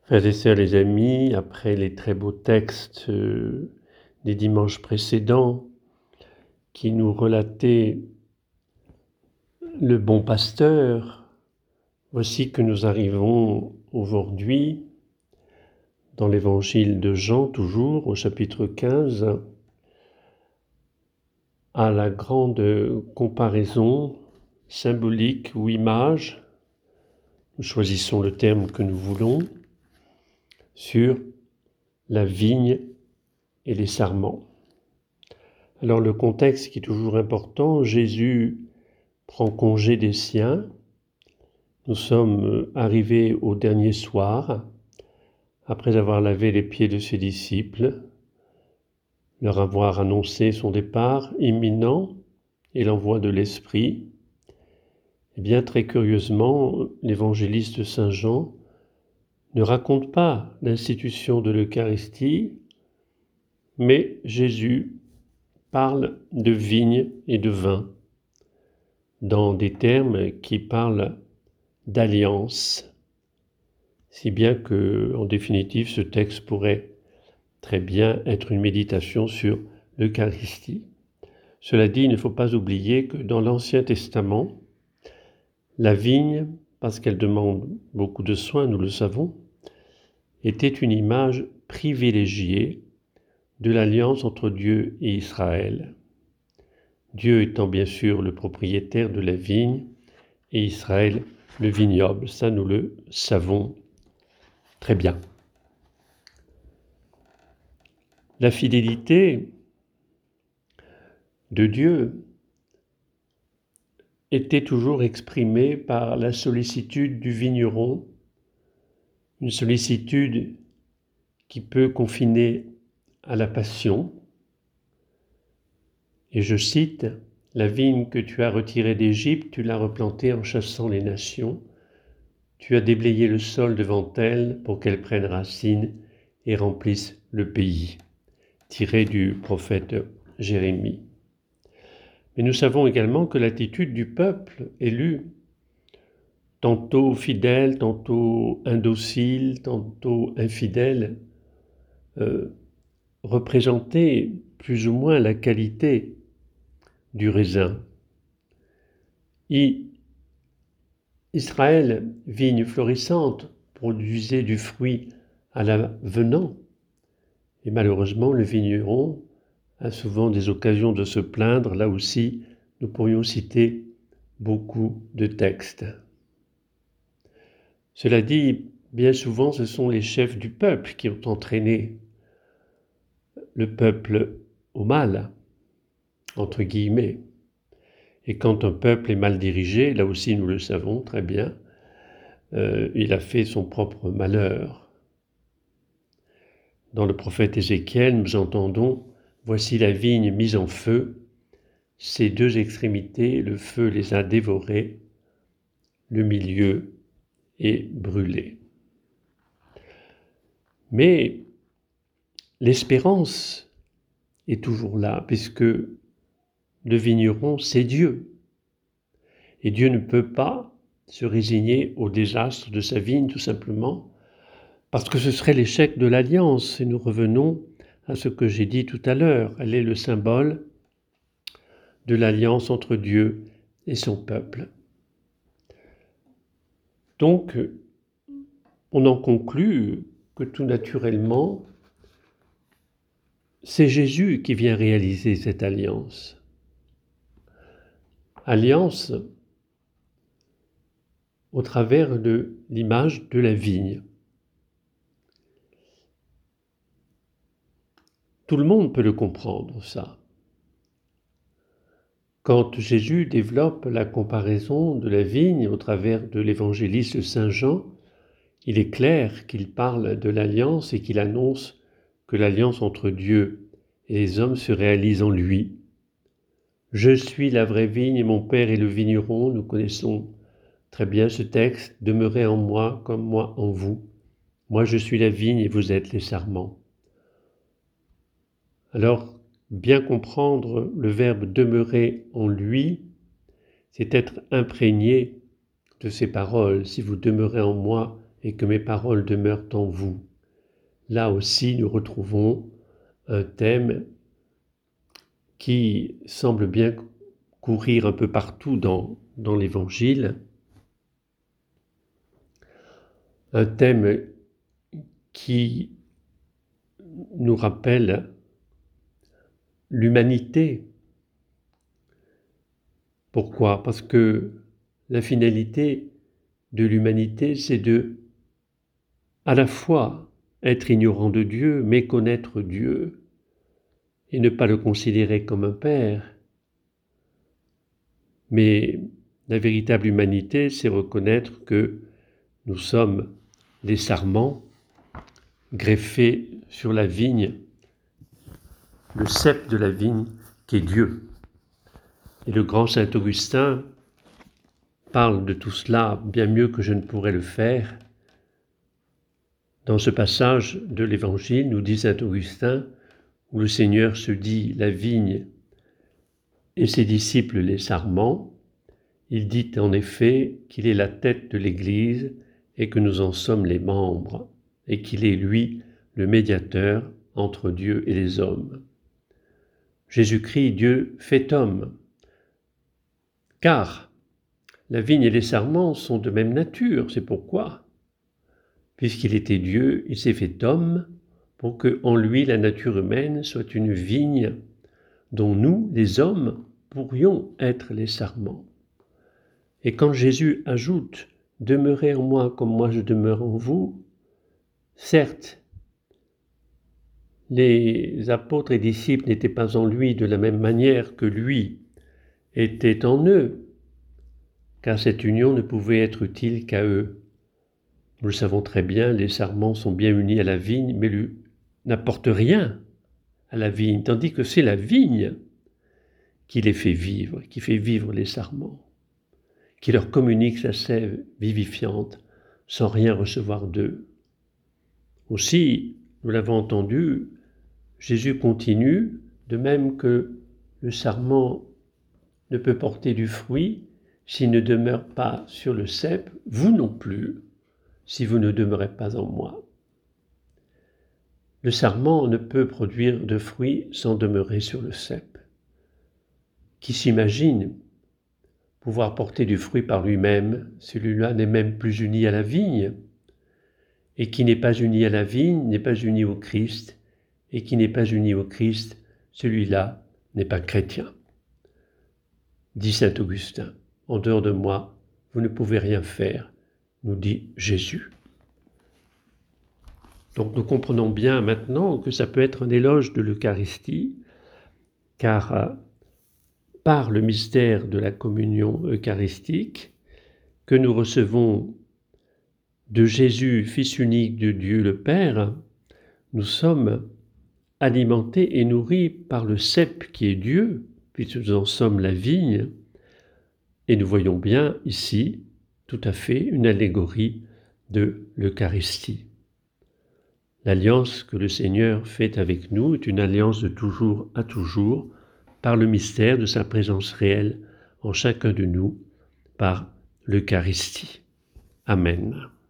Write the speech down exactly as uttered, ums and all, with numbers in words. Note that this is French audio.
Frères et sœurs, les amis, après les très beaux textes euh, des dimanches précédents qui nous relataient le bon pasteur, voici que nous arrivons aujourd'hui dans l'évangile de Jean, toujours au chapitre quinze, à la grande comparaison symbolique ou image, nous choisissons le terme que nous voulons, sur la vigne et les sarments. Alors le contexte qui est toujours important, Jésus prend congé des siens. Nous sommes arrivés au dernier soir, après avoir lavé les pieds de ses disciples, leur avoir annoncé son départ imminent et l'envoi de l'Esprit. Eh bien, très curieusement, l'évangéliste Saint Jean ne raconte pas l'institution de l'Eucharistie, mais Jésus parle de vigne et de vin, dans des termes qui parlent d'alliance, si bien que, en définitive, ce texte pourrait très bien être une méditation sur l'Eucharistie. Cela dit, il ne faut pas oublier que dans l'Ancien Testament, la vigne, parce qu'elle demande beaucoup de soins, nous le savons, était une image privilégiée de l'alliance entre Dieu et Israël. Dieu étant bien sûr le propriétaire de la vigne et Israël le vignoble, ça nous le savons très bien. La fidélité de Dieu était toujours exprimée par la sollicitude du vigneron, une sollicitude qui peut confiner à la passion. Et je cite, « La vigne que tu as retirée d'Égypte, tu l'as replantée en chassant les nations. Tu as déblayé le sol devant elle pour qu'elle prenne racine et remplisse le pays. » Tiré du prophète Jérémie. Mais nous savons également que l'attitude du peuple élu, tantôt fidèle, tantôt indocile, tantôt infidèle, euh, représentait plus ou moins la qualité du raisin. Et Israël, vigne florissante, produisait du fruit à l'avenant. Et malheureusement, le vigneron a souvent des occasions de se plaindre. Là aussi, nous pourrions citer beaucoup de textes. Cela dit, bien souvent, ce sont les chefs du peuple qui ont entraîné le peuple au mal, entre guillemets. Et quand un peuple est mal dirigé, là aussi nous le savons très bien, euh, il a fait son propre malheur. Dans le prophète Ézéchiel, nous entendons « Voici la vigne mise en feu, ses deux extrémités, le feu les a dévorées, le milieu est brûlé. » Mais l'espérance est toujours là, puisque le vigneron, c'est Dieu. Et Dieu ne peut pas se résigner au désastre de sa vigne, tout simplement, parce que ce serait l'échec de l'alliance. Et nous revenons à ce que j'ai dit tout à l'heure. Elle est le symbole de l'alliance entre Dieu et son peuple. Donc, on en conclut que tout naturellement, c'est Jésus qui vient réaliser cette alliance. Alliance au travers de l'image de la vigne. Tout le monde peut le comprendre, ça. Quand Jésus développe la comparaison de la vigne au travers de l'évangéliste Saint Jean, il est clair qu'il parle de l'alliance et qu'il annonce que l'alliance entre Dieu et les hommes se réalise en lui. « Je suis la vraie vigne et mon Père est le vigneron », nous connaissons très bien ce texte, « Demeurez en moi comme moi en vous. Moi je suis la vigne et vous êtes les sarments. » Alors, bien comprendre le verbe « demeurer en lui », c'est être imprégné de ces paroles. « Si vous demeurez en moi et que mes paroles demeurent en vous. Là aussi, nous retrouvons un thème qui semble bien courir un peu partout dans, dans l'Évangile. Un thème qui nous rappelle l'humanité. Pourquoi? Parce que la finalité de l'humanité, c'est de à la fois être ignorant de Dieu, méconnaître Dieu, et ne pas le considérer comme un père. Mais la véritable humanité, c'est reconnaître que nous sommes les sarments greffés sur la vigne, le cep de la vigne qui est Dieu. Et le grand saint Augustin parle de tout cela bien mieux que je ne pourrais le faire. Dans ce passage de l'Évangile, nous dit saint Augustin, où le Seigneur se dit la vigne et ses disciples les sarments, il dit en effet qu'il est la tête de l'Église et que nous en sommes les membres, et qu'il est, lui, le médiateur entre Dieu et les hommes. Jésus-Christ, Dieu, fait homme, car la vigne et les sarments sont de même nature, c'est pourquoi, puisqu'il était Dieu, il s'est fait homme pour que en lui la nature humaine soit une vigne dont nous, les hommes, pourrions être les sarments. Et quand Jésus ajoute « Demeurez en moi comme moi je demeure en vous », certes, les apôtres et disciples n'étaient pas en lui de la même manière que lui était en eux, car cette union ne pouvait être utile qu'à eux. Nous le savons très bien, les sarments sont bien unis à la vigne, mais lui n'apportent rien à la vigne, tandis que c'est la vigne qui les fait vivre, qui fait vivre les sarments, qui leur communique sa sève vivifiante sans rien recevoir d'eux. Aussi, nous l'avons entendu, Jésus continue, de même que le sarment ne peut porter du fruit s'il ne demeure pas sur le cep, vous non plus, si vous ne demeurez pas en moi. Le sarment ne peut produire de fruits sans demeurer sur le cep. Qui s'imagine pouvoir porter du fruit par lui-même, celui-là n'est même plus uni à la vigne, et qui n'est pas uni à la vigne n'est pas uni au Christ, et qui n'est pas uni au Christ, celui-là n'est pas chrétien. Dit saint Augustin, en dehors de moi, vous ne pouvez rien faire, nous dit Jésus. Donc nous comprenons bien maintenant que ça peut être un éloge de l'Eucharistie, car euh, par le mystère de la communion eucharistique, que nous recevons de Jésus, Fils unique de Dieu le Père, nous sommes alimentés et nourris par le cep qui est Dieu, puisque nous en sommes la vigne, et nous voyons bien ici, tout à fait, une allégorie de l'Eucharistie. L'alliance que le Seigneur fait avec nous est une alliance de toujours à toujours, par le mystère de sa présence réelle en chacun de nous, par l'Eucharistie. Amen.